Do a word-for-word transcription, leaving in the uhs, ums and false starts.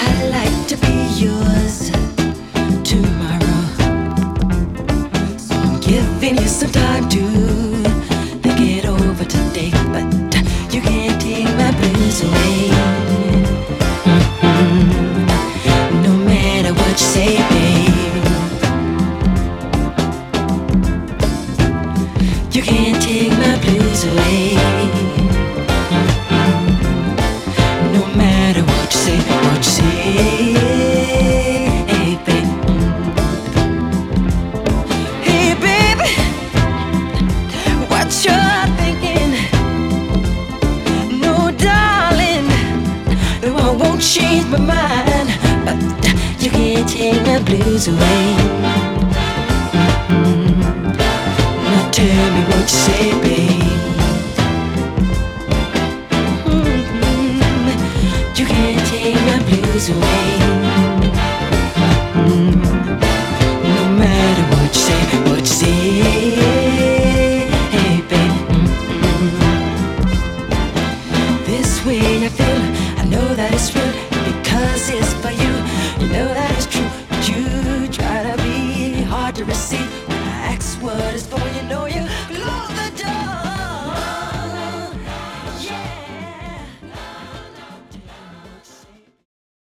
I'd like to be yours tomorrow. So I'm giving you some time to think it over today, but you can't take my blues away. Mm-hmm. No matter what you say, babe, you can't take my blues away. No matter what you say, what you say, hey babe, hey baby, what you're thinking? No, darling, no, I won't change my mind, but you can't take my blues away. Mm-hmm. Now tell me what you say, babe. You can't take my blues away.